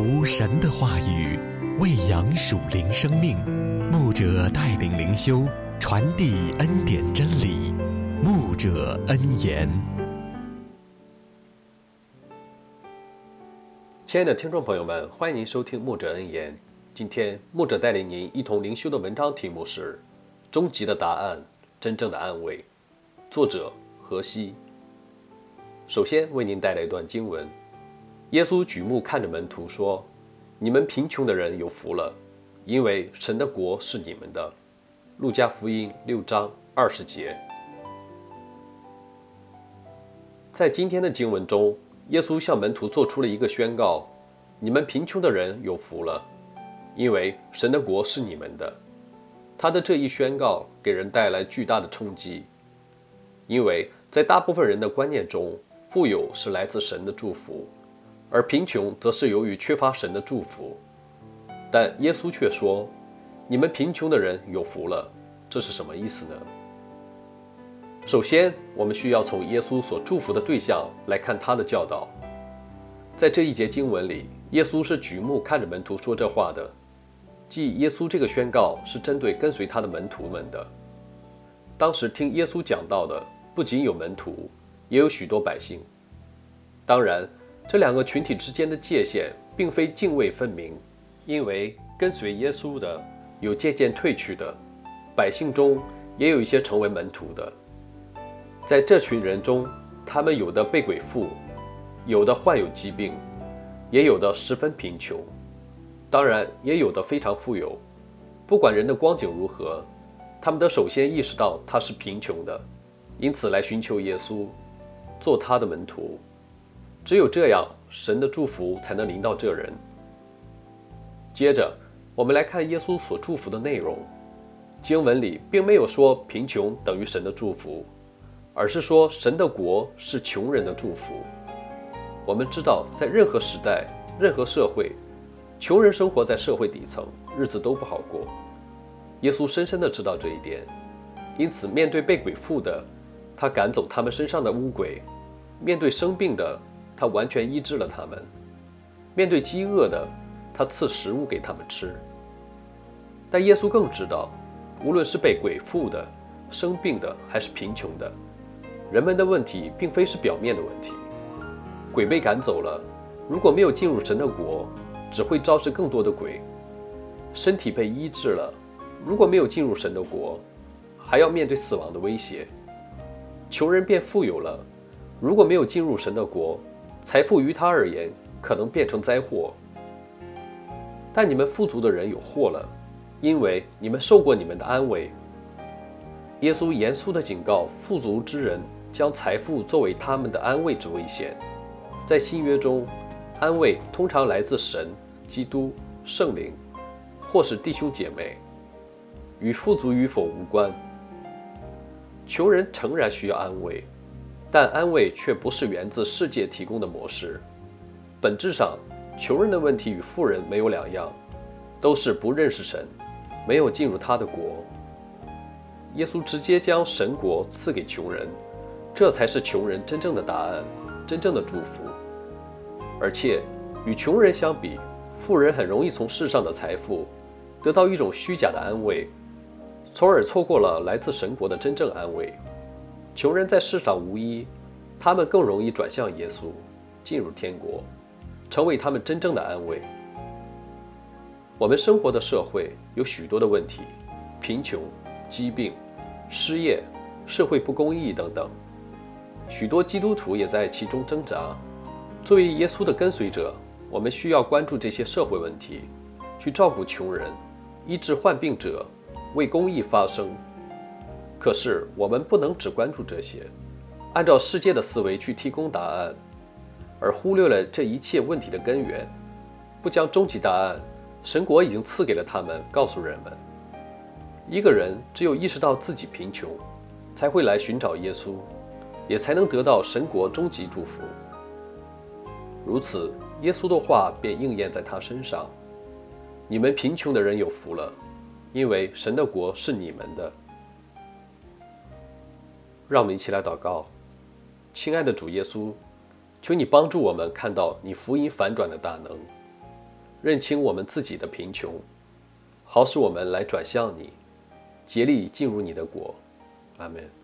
读神的话语，喂养属灵生命。牧者带领灵修，传递恩典真理。牧者恩言。 亲爱的听众朋友们，欢迎您收听牧者恩言。今天牧者带领您一同灵修的文章题目是终极的答案，真正的安慰。作者何西。首先为您带来一段经文。耶稣举目看着门徒说，你们贫穷的人有福了，因为神的国是你们的。路加福音6章20节。在今天的经文中，耶稣向门徒做出了一个宣告，你们贫穷的人有福了，因为神的国是你们的。他的这一宣告给人带来巨大的冲击，因为在大部分人的观念中，富有是来自神的祝福，而贫穷则是由于缺乏神的祝福。但耶稣却说，你们贫穷的人有福了，这是什么意思呢？首先，我们需要从耶稣所祝福的对象来看他的教导。在这一节经文里，耶稣是举目看着门徒说这话的，即耶稣这个宣告是针对跟随他的门徒们的。当时听耶稣讲道的不仅有门徒，也有许多百姓。当然，这两个群体之间的界限并非泾渭分明，因为跟随耶稣的有渐渐退去的，百姓中也有一些成为门徒的。在这群人中，他们有的被鬼附，有的患有疾病，也有的十分贫穷，当然也有的非常富有。不管人的光景如何，他们都首先意识到他是贫穷的，因此来寻求耶稣，做他的门徒。只有这样，神的祝福才能临到这人。接着，我们来看耶稣所祝福的内容。经文里并没有说贫穷等于神的祝福，而是说神的国是穷人的祝福。我们知道，在任何时代、任何社会，穷人生活在社会底层，日子都不好过。耶稣深深地知道这一点，因此面对被鬼附的，他赶走他们身上的污鬼；面对生病的，他完全医治了他们；面对饥饿的，他赐食物给他们吃。但耶稣更知道，无论是被鬼附的、生病的还是贫穷的，人们的问题并非是表面的问题。鬼被赶走了，如果没有进入神的国，只会招致更多的鬼；身体被医治了，如果没有进入神的国，还要面对死亡的威胁；穷人变富有了，如果没有进入神的国，财富于他而言可能变成灾祸。但你们富足的人有祸了，因为你们受过你们的安慰。耶稣严肃地警告富足之人将财富作为他们的安慰之危险。在新约中，安慰通常来自神、基督、圣灵，或是弟兄姐妹，与富足与否无关。穷人诚然需要安慰，但安慰却不是源自世界提供的模式。本质上，穷人的问题与富人没有两样，都是不认识神，没有进入他的国。耶稣直接将神国赐给穷人，这才是穷人真正的答案，真正的祝福。而且与穷人相比，富人很容易从世上的财富得到一种虚假的安慰，从而错过了来自神国的真正安慰。穷人在世上无依，他们更容易转向耶稣，进入天国，成为他们真正的安慰。我们生活的社会有许多的问题，贫穷、疾病、失业、社会不公义等等，许多基督徒也在其中挣扎。作为耶稣的跟随者，我们需要关注这些社会问题，去照顾穷人，医治患病者，为公义发声。可是我们不能只关注这些，按照世界的思维去提供答案，而忽略了这一切问题的根源，不将终极答案，神国已经赐给了他们，告诉人们。一个人只有意识到自己贫穷，才会来寻找耶稣，也才能得到神国终极祝福。如此，耶稣的话便应验在他身上。你们贫穷的人有福了，因为神的国是你们的。让我们一起来祷告。亲爱的主耶稣，求你帮助我们看到你福音反转的大能， 认清我们自己的贫穷，好使我们来转向你，竭力进入你的国。阿们。